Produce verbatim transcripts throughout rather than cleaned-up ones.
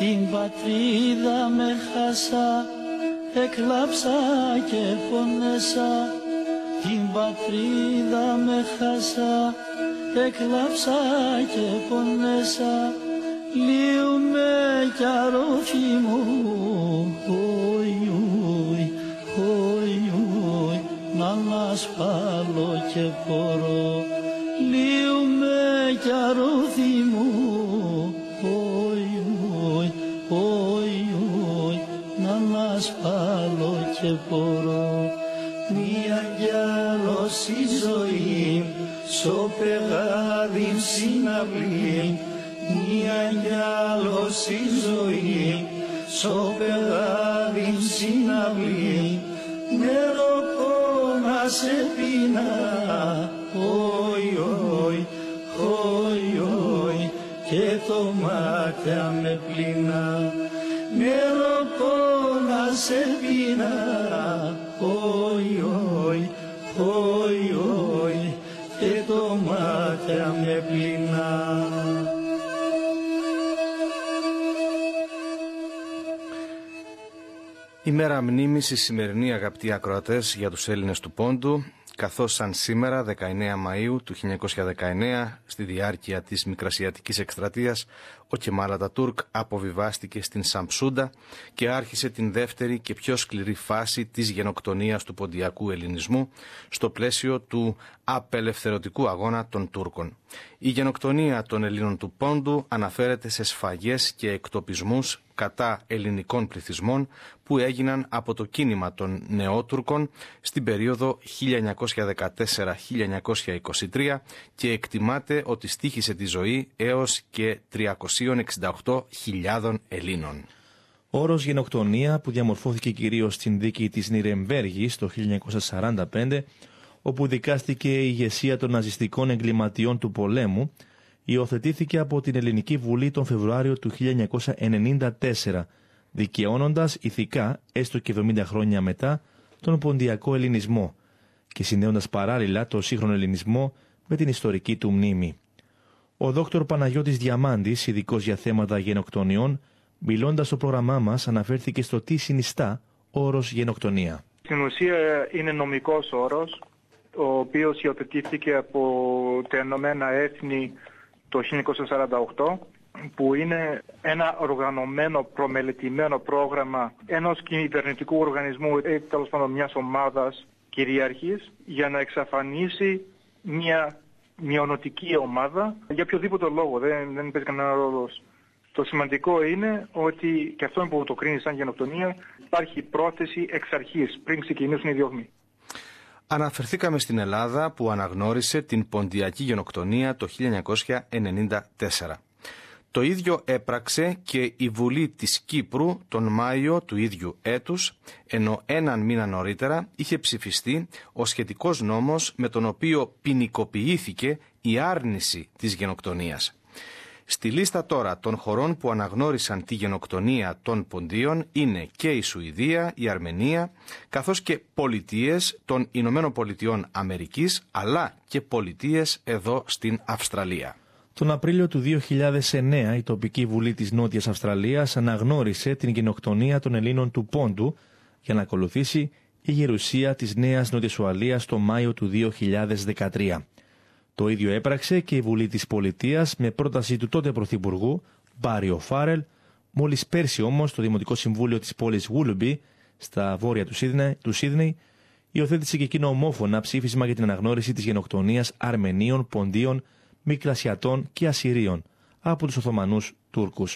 την πατρίδα με χάσα, έκλαψα και πονέσα. Την πατρίδα με χάσα, έκλαψα και πονέσα. Λύουμε κι αρρώφι μου, χοι, χοι, χοι, να ανασπάλω και μπορώ. Λύουμε κι αρρώφι μου, χοι, χοι, χοι, να ανασπάλω και μπορώ. Μία κι άλλος η ζωή, στο πεγάδι συναυλή. Μία κι άλλος η ζωή, στο πεγάδι συναυλή. Νερό να σε πίνα, χοι, χοι, χοι, χοι, και το μάτια με πλήνα. Νερό να σε πίνα, χοι, χοι, χοι, χοι, και το μάτια με πλήνα. Ημέρα μνήμης η σημερινή, αγαπητοί ακροατές, για τους Έλληνες του Πόντου, καθώς σαν σήμερα, δεκαεννέα Μαΐου του χίλια εννιακόσια δεκαεννέα, στη διάρκεια της Μικρασιατικής Εκστρατείας, ο Κεμάλ Ατατούρκ αποβιβάστηκε στην Σαμψούντα και άρχισε την δεύτερη και πιο σκληρή φάση της γενοκτονίας του ποντιακού ελληνισμού στο πλαίσιο του απελευθερωτικού αγώνα των Τούρκων. Η γενοκτονία των Ελλήνων του Πόντου αναφέρεται σε σφαγές και εκτοπισμούς κατά ελληνικών πληθυσμών που έγιναν από το κίνημα των Νεότουρκων στην περίοδο χίλια εννιακόσια δεκατέσσερα με χίλια εννιακόσια είκοσι τρία και εκτιμάται ότι στοίχησε τη ζωή έως και τριακόσιες εξήντα οκτώ χιλιάδων Ελλήνων. Ο όρος γενοκτονία, που διαμορφώθηκε κυρίως στην δίκη της Νιρεμβέργης το χίλια εννιακόσια σαράντα πέντε, όπου δικάστηκε η ηγεσία των ναζιστικών εγκληματιών του πολέμου, υιοθετήθηκε από την Ελληνική Βουλή τον Φεβρουάριο του χίλια εννιακόσια ενενήντα τέσσερα, δικαιώνοντας ηθικά, έστω και εβδομήντα χρόνια μετά, τον ποντιακό ελληνισμό και συνδέοντας παράλληλα το σύγχρονο ελληνισμό με την ιστορική του μνήμη. Ο δόκτωρ Παναγιώτης Διαμάντης, ειδικός για θέματα γενοκτονιών, μιλώντας στο πρόγραμμά μας, αναφέρθηκε στο τι συνιστά ο όρος γενοκτονία. Στην ουσία είναι νομικός όρος, ο οποίος υιοθετήθηκε από τα Ηνωμένα Έθνη το χίλια εννιακόσια σαράντα οκτώ, που είναι ένα οργανωμένο, προμελετημένο πρόγραμμα ενός κυβερνητικού οργανισμού ή τέλος πάντων μιας ομάδας κυριαρχής για να εξαφανίσει μια μειονοτική ομάδα για οποιοδήποτε λόγο, δεν, δεν παίζει κανένα ρόλο. Το σημαντικό είναι ότι, και αυτό που το κρίνει σαν γενοκτονία, υπάρχει πρόθεση εξ αρχής πριν ξεκινήσουν οι διώγμοι. Αναφερθήκαμε στην Ελλάδα που αναγνώρισε την ποντιακή γενοκτονία το χίλια εννιακόσια ενενήντα τέσσερα. Το ίδιο έπραξε και η Βουλή της Κύπρου τον Μάιο του ίδιου έτους, ενώ έναν μήνα νωρίτερα είχε ψηφιστεί ο σχετικός νόμος με τον οποίο ποινικοποιήθηκε η άρνηση της γενοκτονίας. Στη λίστα τώρα των χωρών που αναγνώρισαν τη γενοκτονία των Ποντίων είναι και η Σουηδία, η Αρμενία, καθώς και πολιτείες των Ηνωμένων Πολιτειών Αμερικής, αλλά και πολιτείες εδώ στην Αυστραλία. Τον Απρίλιο του δύο χιλιάδες εννέα η τοπική βουλή της Νότιας Αυστραλίας αναγνώρισε την γενοκτονία των Ελλήνων του Πόντου για να ακολουθήσει η γερουσία της Νέας Νότιας Ουαλίας το Μάιο του δύο χιλιάδες δεκατρία. Το ίδιο έπραξε και η Βουλή της Πολιτείας με πρόταση του τότε Πρωθυπουργού Μπάρι Οφάρελ, μόλις πέρσι όμως το Δημοτικό Συμβούλιο της πόλης Γούλουμπι, στα βόρεια του Σίδνεϊ, του Σίδνεϊ, υιοθέτησε και εκείνο ομόφωνα ψήφισμα για την αναγνώριση της γενοκτονίας Αρμενίων, Ποντίων, Μικρασιατών και Ασσυρίων από τους Οθωμανούς Τούρκους.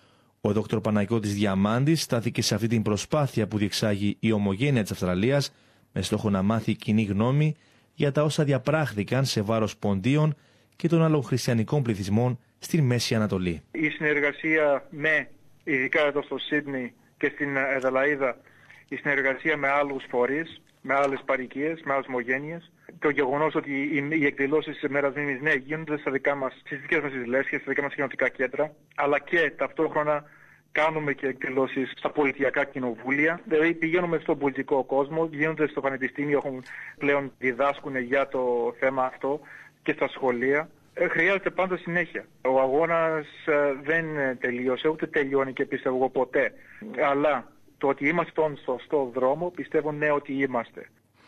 Ο δόκτωρ Παναγιώτης Διαμάντης στάθηκε σε αυτή την προσπάθεια που διεξάγει η ομογένεια της Αυστραλίας με στόχο να μάθει κοινή γνώμη για τα όσα διαπράχθηκαν σε βάρος Ποντίων και των άλλων χριστιανικών πληθυσμών στην Μέση Ανατολή. Η συνεργασία με, ειδικά εδώ στο Σίδνεϊ και στην Αδελαΐδα, η συνεργασία με άλλους φορείς, με άλλες παροικίες, με άλλες ομογένειες, το γεγονός ότι οι εκδηλώσεις της ημέρας μνήμης, ναι, γίνονται στα δικά μας, στις δικές μας τις λέσχες, στα δικά μας κοινοτικά κέντρα, αλλά και ταυτόχρονα κάνουμε και εκδηλώσεις στα πολιτιακά κοινοβούλια. Δηλαδή πηγαίνουμε στον πολιτικό κόσμο, γίνονται στο πανεπιστήμιο, έχουν πλέον διδάσκουν για το θέμα αυτό και στα σχολεία. Ε, χρειάζεται πάντα συνέχεια. Ο αγώνας ε, δεν τελείωσε, ούτε τελειώνει και πιστεύω εγώ ποτέ. Αλλά το ότι είμαστε στον σωστό δρόμο, πιστεύω ναι ότι είμαστε.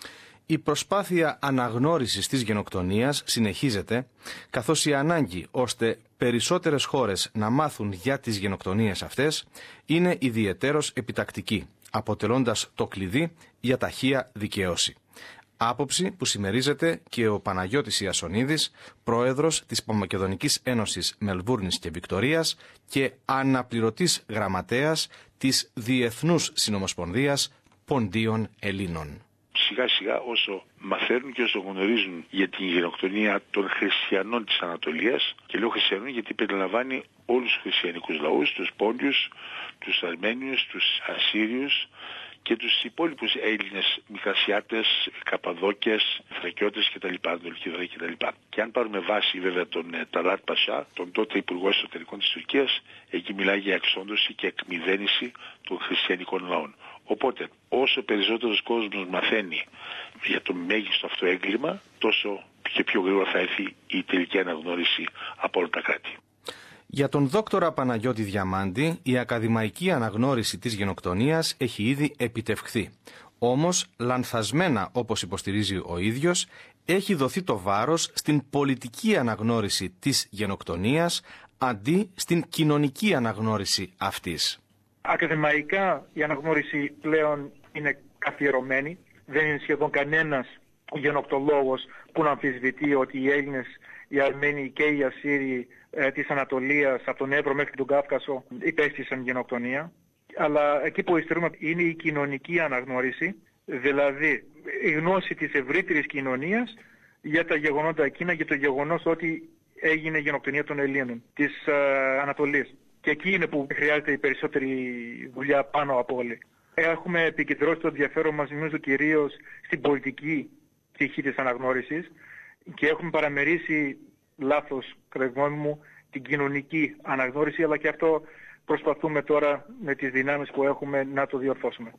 Η προσπάθεια αναγνώρισης της γενοκτονίας συνεχίζεται, καθώς η ανάγκη ώστε περισσότερες χώρες να μάθουν για τις γενοκτονίες αυτές είναι ιδιαιτέρως επιτακτική, αποτελώντας το κλειδί για ταχεία δικαίωση. Άποψη που συμμερίζεται και ο Παναγιώτης Ιασονίδης, πρόεδρος της Παμακεδονικής Ένωσης Μελβούρνης και Βικτορίας και αναπληρωτής γραμματέας της Διεθνούς Συνομοσπονδίας Ποντίων Ελλήνων. Σιγά σιγά όσο μαθαίνουν και όσο γνωρίζουν για την γενοκτονία των χριστιανών της Ανατολίας, και λέω χριστιανών γιατί περιλαμβάνει όλους τους χριστιανικούς λαούς, τους Πόντιους, τους Αρμένιους, τους Ασσύριους και τους υπόλοιπους Έλληνες Μικρασιάτες, Καπαδόκες, Θρακιώτες κτλ. Ανατολική Θράκη κτλ. Και αν πάρουμε βάση βέβαια τον ε, Ταλάτ Πασά, τον τότε Υπουργό Εσωτερικών της Τουρκίας, εκεί μιλάει για εξόντωση και εκμηδένιση των χριστιανικών λαών. Οπότε, όσο περισσότερος κόσμος μαθαίνει για το μέγιστο αυτό έγκλημα, τόσο και πιο γρήγορα θα έρθει η τελική αναγνώριση από όλα τα κράτη. Για τον δόκτορα Παναγιώτη Διαμάντη, η ακαδημαϊκή αναγνώριση της γενοκτονίας έχει ήδη επιτευχθεί. Όμως, λανθασμένα όπως υποστηρίζει ο ίδιος, έχει δοθεί το βάρος στην πολιτική αναγνώριση της γενοκτονίας αντί στην κοινωνική αναγνώριση αυτής. Ακαδημαϊκά η αναγνώριση πλέον είναι καθιερωμένη. Δεν είναι σχεδόν κανένας γενοκτολόγος που να αμφισβητεί ότι οι Έλληνες, οι Αρμένοι και οι Ασσύριοι ε, της Ανατολίας, από τον Εύρο μέχρι τον Κάφκασο, υπέστησαν γενοκτονία. Αλλά εκεί που υστερούμε είναι η κοινωνική αναγνώριση, δηλαδή η γνώση της ευρύτερης κοινωνίας για τα γεγονότα εκείνα, για το γεγονός ότι έγινε γενοκτονία των Ελλήνων της ε, Ανατολής. Και εκεί είναι που χρειάζεται η περισσότερη δουλειά πάνω από όλοι. Έχουμε επικεντρώσει το ενδιαφέρον μας νομίζω κυρίως στην πολιτική πτυχή της αναγνώρισης και έχουμε παραμερίσει, λάθος κατά τη γνώμη μου, την κοινωνική αναγνώριση, αλλά και αυτό προσπαθούμε τώρα με τις δυνάμεις που έχουμε να το διορθώσουμε.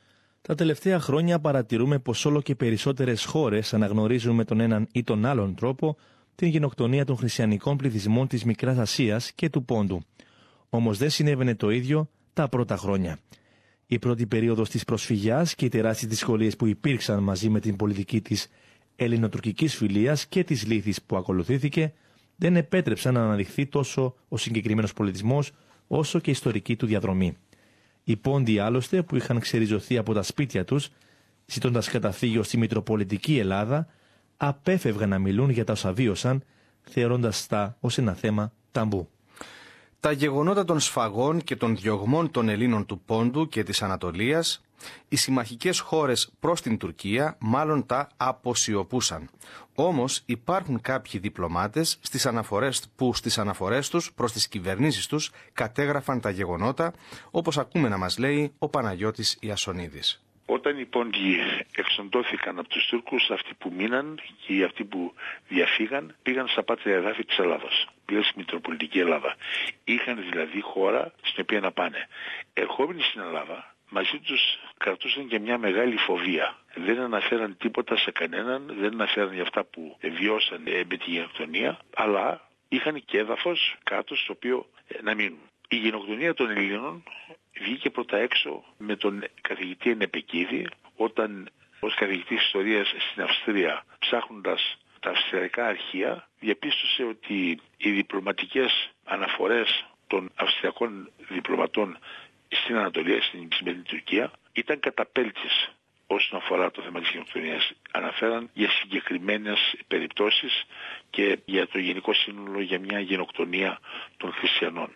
Τα τελευταία χρόνια παρατηρούμε πως όλο και περισσότερες χώρες αναγνωρίζουν με τον έναν ή τον άλλον τρόπο την γενοκτονία των χριστιανικών πληθυσμών της Μικράς Ασίας και του Πόντου. Όμως δεν συνέβαινε το ίδιο τα πρώτα χρόνια. Η πρώτη περίοδος της προσφυγιάς και οι τεράστιες δυσκολίες που υπήρξαν μαζί με την πολιτική της ελληνοτουρκικής φιλίας και της λύθης που ακολουθήθηκε δεν επέτρεψαν να αναδειχθεί τόσο ο συγκεκριμένος πολιτισμός όσο και η ιστορική του διαδρομή. Οι Πόντιοι άλλωστε που είχαν ξεριζωθεί από τα σπίτια τους, ζητώντας καταφύγιο στη Μητροπολιτική Ελλάδα, απέφευγαν να μιλούν για τα όσα βίωσαν, θεωρώντας τα ως ένα θέμα ταμπού. Τα γεγονότα των σφαγών και των διωγμών των Ελλήνων του Πόντου και της Ανατολίας, οι συμμαχικές χώρες προς την Τουρκία μάλλον τα αποσιωπούσαν. Όμως υπάρχουν κάποιοι διπλωμάτες στις αναφορές, που στις αναφορές τους προς τις κυβερνήσεις τους κατέγραφαν τα γεγονότα, όπως ακούμε να μας λέει ο Παναγιώτης Ιασονίδης. Όταν οι Πόντιοι εξοντώθηκαν από τους Τούρκους, αυτοί που μείναν και αυτοί που διαφύγαν πήγαν στα πάτρια εδάφη της Ελλάδας, πλέον στη Μητροπολιτική Ελλάδα. Είχαν δηλαδή χώρα στην οποία να πάνε. Ερχόμενοι στην Ελλάδα, μαζί τους κρατούσαν και μια μεγάλη φοβία. Δεν αναφέραν τίποτα σε κανέναν, δεν αναφέραν για αυτά που βιώσαν με τη γενοκτονία, αλλά είχαν και έδαφος κάτω στο οποίο να μείνουν. Η γενοκτονία των Ελλήνων βγήκε πρώτα έξω με τον καθηγητή Ενεπεκίδη, όταν ως καθηγητής ιστορίας στην Αυστρία, ψάχνοντας τα αυστριακά αρχεία, διαπίστωσε ότι οι διπλωματικές αναφορές των αυστριακών διπλωματών στην Ανατολία, στην σημερινή Τουρκία, ήταν καταπέλτης όσον αφορά το θέμα της γενοκτονίας. Αναφέραν για συγκεκριμένες περιπτώσεις και για το γενικό σύνολο για μια γενοκτονία των χριστιανών.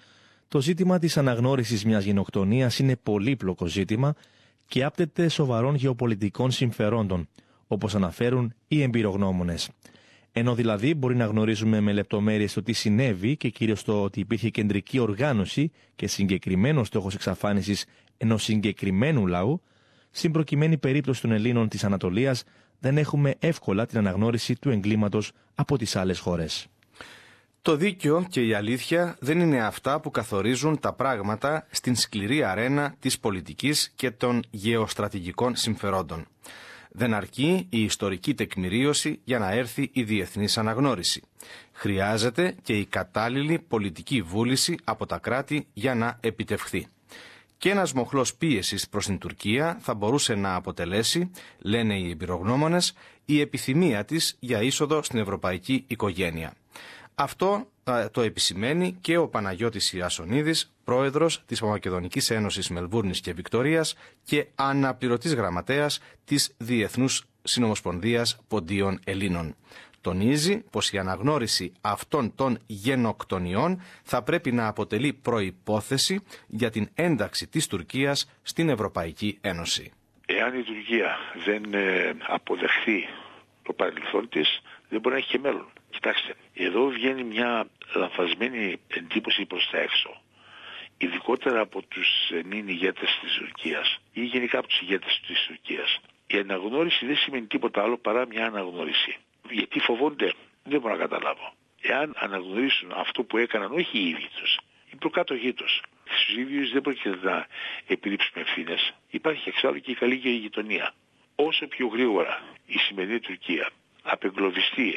Το ζήτημα της αναγνώρισης μιας γενοκτονίας είναι πολύπλοκο ζήτημα και άπτεται σοβαρών γεωπολιτικών συμφερόντων, όπως αναφέρουν οι εμπειρογνώμονες. Ενώ δηλαδή μπορεί να γνωρίζουμε με λεπτομέρειες το τι συνέβη και κυρίως το ότι υπήρχε κεντρική οργάνωση και συγκεκριμένος στόχος εξαφάνισης ενός συγκεκριμένου λαού, στην προκειμένη περίπτωση των Ελλήνων της Ανατολίας δεν έχουμε εύκολα την αναγνώριση του εγκλήματος από τις άλλες χώρες. Το δίκαιο και η αλήθεια δεν είναι αυτά που καθορίζουν τα πράγματα στην σκληρή αρένα της πολιτικής και των γεωστρατηγικών συμφερόντων. Δεν αρκεί η ιστορική τεκμηρίωση για να έρθει η διεθνής αναγνώριση. Χρειάζεται και η κατάλληλη πολιτική βούληση από τα κράτη για να επιτευχθεί. Και ένας μοχλός πίεσης προς την Τουρκία θα μπορούσε να αποτελέσει, λένε οι εμπειρογνώμονες, η επιθυμία της για είσοδο στην ευρωπαϊκή οικογένεια. Αυτό α, το επισημαίνει και ο Παναγιώτης Ιασονίδης, πρόεδρος της Παπαμακεδονικής Ένωσης Μελβούρνης και Βικτορίας και αναπληρωτής γραμματέας της Διεθνούς Συνομοσπονδίας Ποντίων Ελλήνων. Τονίζει πως η αναγνώριση αυτών των γενοκτονιών θα πρέπει να αποτελεί προϋπόθεση για την ένταξη της Τουρκίας στην Ευρωπαϊκή Ένωση. Εάν η Τουρκία δεν ε, αποδεχθεί το παρελθόν της, δεν μπορεί να έχει και μέλλον. Κοιτάξτε, εδώ βγαίνει μια λανθασμένη εντύπωση προς τα έξω. Ειδικότερα από τους νυν ηγέτες της Τουρκίας ή γενικά από τους ηγέτες της Τουρκίας. Η αναγνώριση δεν σημαίνει τίποτα άλλο παρά μια αναγνώριση. Γιατί φοβόνται, δεν μπορώ να καταλάβω. Εάν αναγνωρίσουν αυτό που έκαναν όχι οι ίδιοι τους, οι προκάτοχοί τους, στους ίδιους δεν πρόκειται να επιλήψουμε ευθύνες. Υπάρχει εξάλλου και η καλή γειτονία. Όσο πιο γρήγορα η σημερινή Τουρκία απεγκλωβιστεί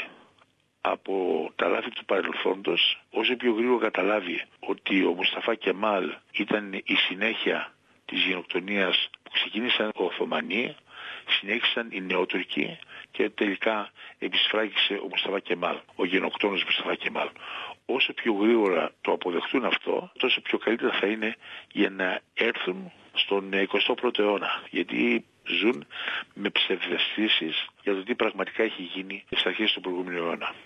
από τα λάθη του παρελθόντος, όσο πιο γρήγορα καταλάβει ότι ο Μουσταφά Κεμάλ ήταν η συνέχεια της γενοκτονίας που ξεκίνησαν οι Οθωμανοί, συνέχισαν οι Νεότουρκοι και τελικά επισφράγισε ο Μουσταφά Κεμάλ, ο γενοκτόνος Μουσταφά Κεμάλ. Όσο πιο γρήγορα το αποδεχτούν αυτό, τόσο πιο καλύτερα θα είναι για να έρθουν στον εικοστό πρώτο αιώνα. Γιατί ζουν με ψευδαισθήσεις για το τι πραγματικά έχει γίνει στις αρχές του προηγούμενου αιώνα.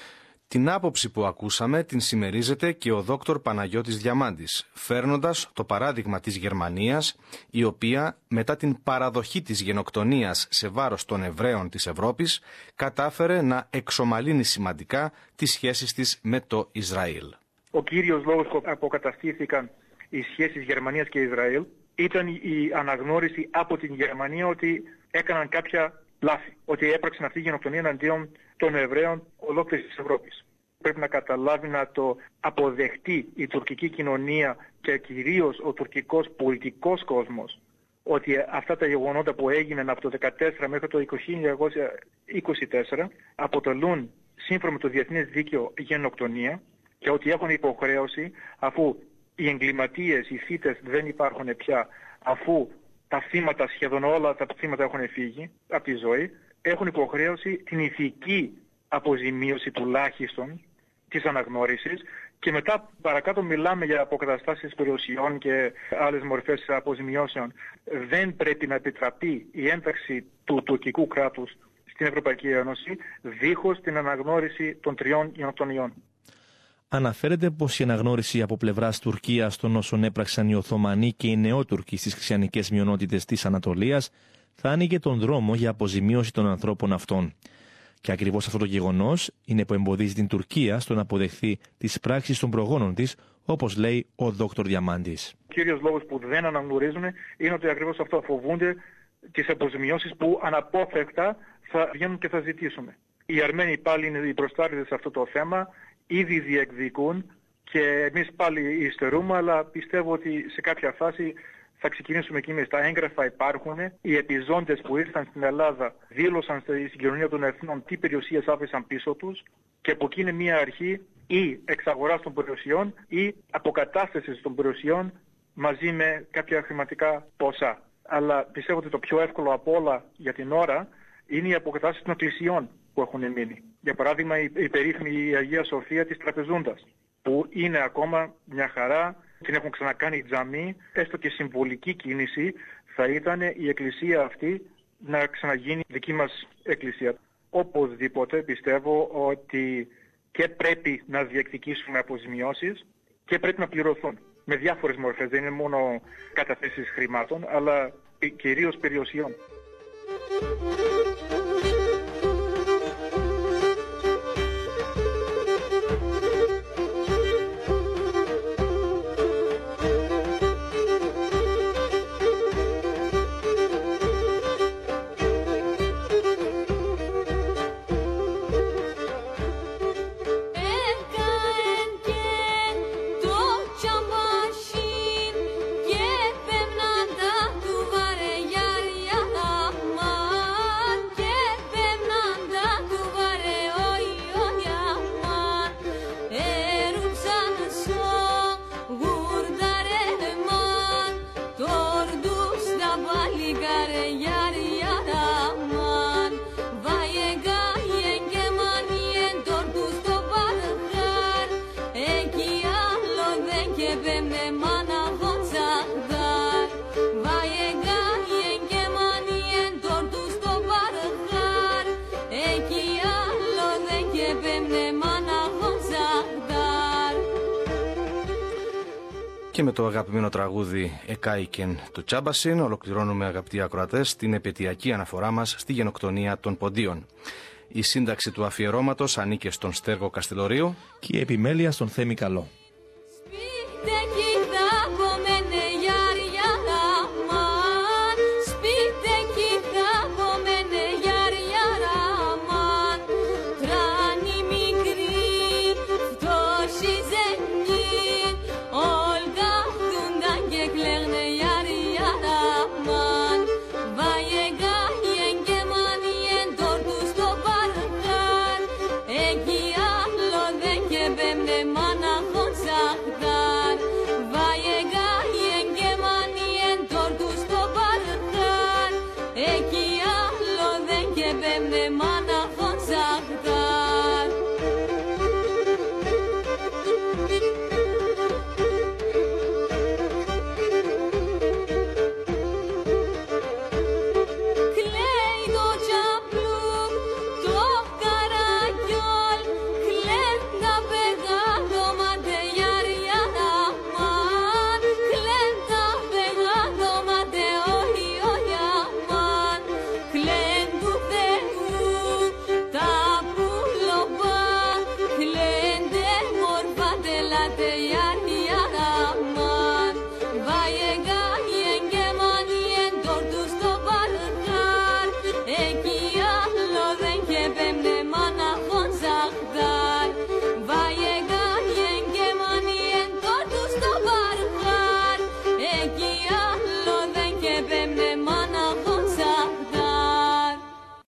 Την άποψη που ακούσαμε την συμμερίζεται και ο δόκτωρ Παναγιώτης Διαμάντης, φέρνοντας το παράδειγμα της Γερμανίας, η οποία μετά την παραδοχή της γενοκτονίας σε βάρος των Εβραίων της Ευρώπης, κατάφερε να εξομαλύνει σημαντικά τις σχέσεις της με το Ισραήλ. Ο κύριος λόγος που αποκαταστήθηκαν οι σχέσεις Γερμανίας και Ισραήλ ήταν η αναγνώριση από την Γερμανία ότι έκαναν κάποια λάθη, ότι έπραξαν αυτή η γενοκτονία εναντίον των Εβραίων ολόκληρης της Ευρώπης. Πρέπει να καταλάβει, να το αποδεχτεί η τουρκική κοινωνία και κυρίως ο τουρκικός πολιτικός κόσμος, ότι αυτά τα γεγονότα που έγιναν από το χίλια εννιακόσια δεκατέσσερα μέχρι το χίλια εννιακόσια είκοσι τέσσερα αποτελούν σύμφωνα με το διεθνές δίκαιο γενοκτονία και ότι έχουν υποχρέωση, αφού οι εγκληματίες, οι θύτες δεν υπάρχουν πια, αφού τα θύματα, σχεδόν όλα τα θύματα έχουν φύγει από τη ζωή, έχουν υποχρέωση την ηθική αποζημίωση τουλάχιστον της αναγνώρισης και μετά παρακάτω μιλάμε για αποκαταστάσεις περιουσιών και άλλες μορφές αποζημιώσεων. Δεν πρέπει να επιτραπεί η ένταξη του τουρκικού κράτους στην Ευρωπαϊκή Ένωση δίχως την αναγνώριση των τριών γενοκτονιών. Αναφέρεται πως η αναγνώριση από πλευράς Τουρκίας των όσων έπραξαν οι Οθωμανοί και οι Νεότουρκοι στις χριστιανικές μειονότητες της Ανατολίας θα άνοιγε τον δρόμο για αποζημίωση των ανθρώπων αυτών. Και ακριβώς αυτό το γεγονός είναι που εμποδίζει την Τουρκία στο να αποδεχθεί τις πράξεις των προγόνων της, όπως λέει ο δόκτωρ Διαμάντης. Ο κύριος λόγος που δεν αναγνωρίζουν είναι ότι ακριβώς αυτό, φοβούνται τις αποζημιώσεις που αναπόφευκτα θα βγαίνουν και θα ζητήσουμε. Οι Αρμένοι πάλι είναι οι προστάτες σε αυτό το θέμα, ήδη διεκδικούν και εμείς πάλι υστερούμε, αλλά πιστεύω ότι σε κάποια φάση θα ξεκινήσουμε και εμείς. Τα έγγραφα υπάρχουν. Οι επιζώντες που ήρθαν στην Ελλάδα δήλωσαν στην κοινωνία των εθνών τι περιουσίες άφησαν πίσω τους και από εκεί είναι μια αρχή ή εξαγοράς των περιουσιών ή αποκατάστασης των περιουσιών μαζί με κάποια χρηματικά ποσά. Αλλά πιστεύω ότι το πιο εύκολο από όλα για την ώρα είναι η αποκατάσταση των εκκλησιών που έχουν μείνει. Για παράδειγμα η, η περίφημη Αγία Σοφία της Τραπεζούντας, που είναι ακόμα μια χαρά, την έχουν ξανακάνει τζαμί, έστω και συμβολική κίνηση θα ήταν η εκκλησία αυτή να ξαναγίνει δική μας εκκλησία. Οπωσδήποτε πιστεύω ότι και πρέπει να διεκδικήσουμε αποζημιώσεις και πρέπει να πληρωθούν με διάφορες μορφές, δεν είναι μόνο καταθέσεις χρημάτων, αλλά κυρίως περιουσιών. Και με το αγαπημένο τραγούδι «Εκάικεν» του Τσάμπασιν ολοκληρώνουμε, αγαπητοί ακροατές, την επαιτειακή αναφορά μας στη γενοκτονία των Ποντίων. Η σύνταξη του αφιερώματος ανήκε στον Στέργο Καστελορίου και η επιμέλεια στον Θέμη Καλό.